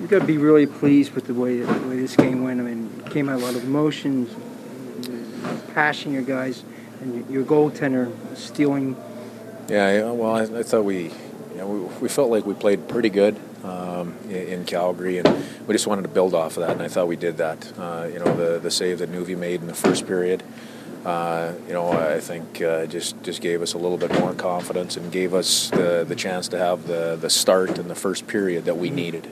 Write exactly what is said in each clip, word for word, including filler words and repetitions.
You've got to be really pleased with the way, the way this game went. I mean, it came out a lot of emotions, passion, your guys, and your goaltender stealing. Yeah, yeah well, I, I thought we, you know, we, we felt like we played pretty good um, in, in Calgary, and we just wanted to build off of that, and I thought we did that. Uh, you know, the the save that Nuvi made in the first period, uh, you know, I think uh, just just gave us a little bit more confidence and gave us the the chance to have the the start in the first period that we needed.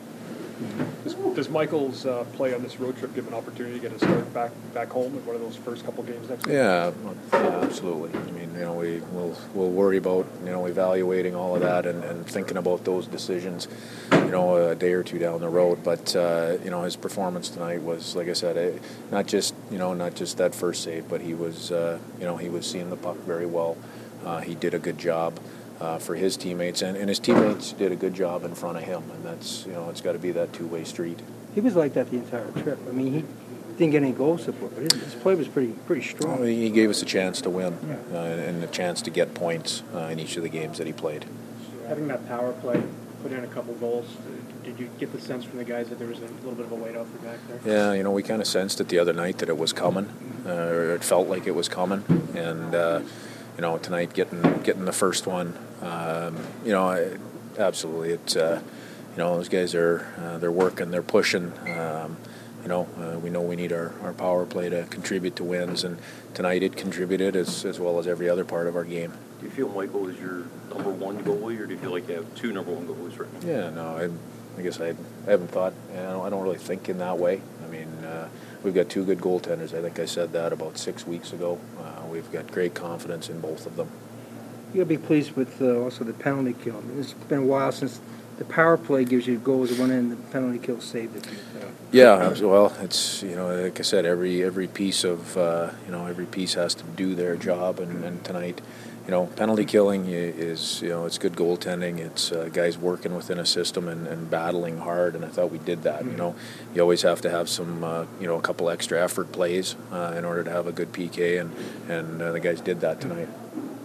Does, does Michael's uh, play on this road trip give an opportunity to get a start back back home in one of those first couple games next week? Yeah, yeah, absolutely. I mean, you know, we will we'll worry about you know evaluating all of that and, and thinking about those decisions, you know, a day or two down the road. But uh, you know, his performance tonight was, like I said, eh, not just you know not just that first save, but he was uh, you know he was seeing the puck very well. Uh, he did a good job. Uh, for his teammates, and, and his teammates did a good job in front of him, and that's, you know, it's got to be that two-way street. He was like that the entire trip. I mean, he didn't get any goal support, but his, his play was pretty pretty strong. Well, he gave us a chance to win, yeah. uh, and a chance to get points uh, in each of the games that he played. Having that power play, put in a couple goals, did you get the sense from the guys that there was a little bit of a weight off their back there? Yeah, you know, we kind of sensed it the other night that it was coming, uh, or it felt like it was coming, and uh, you know, tonight getting getting the first one, um, you know, I, absolutely, it's uh, you know, those guys are uh, they're working, they're pushing. Um, you know, uh, we know we need our, our power play to contribute to wins, and tonight it contributed as as well as every other part of our game. Do you feel Michael is your number one goalie, or do you feel like you have two number one goalies right now? Yeah, no, I, I guess I, I haven't thought. I don't, I don't really think in that way. I mean, uh, we've got two good goaltenders. I think I said that about six weeks ago. Uh, we've got great confidence in both of them. You got to be pleased with uh, also the penalty kill. I mean, it's been a while since the power play gives you goals at one end, and the penalty kill saved it. Yeah, well, it's, you know, like I said, every every piece of uh, you know every piece has to do their job, and, and tonight, you know, penalty killing is, you know, it's good goaltending. It's uh, guys working within a system and, and battling hard, and I thought we did that. You know, you always have to have some, uh, you know, a couple extra effort plays uh, in order to have a good P K, and and uh, the guys did that tonight.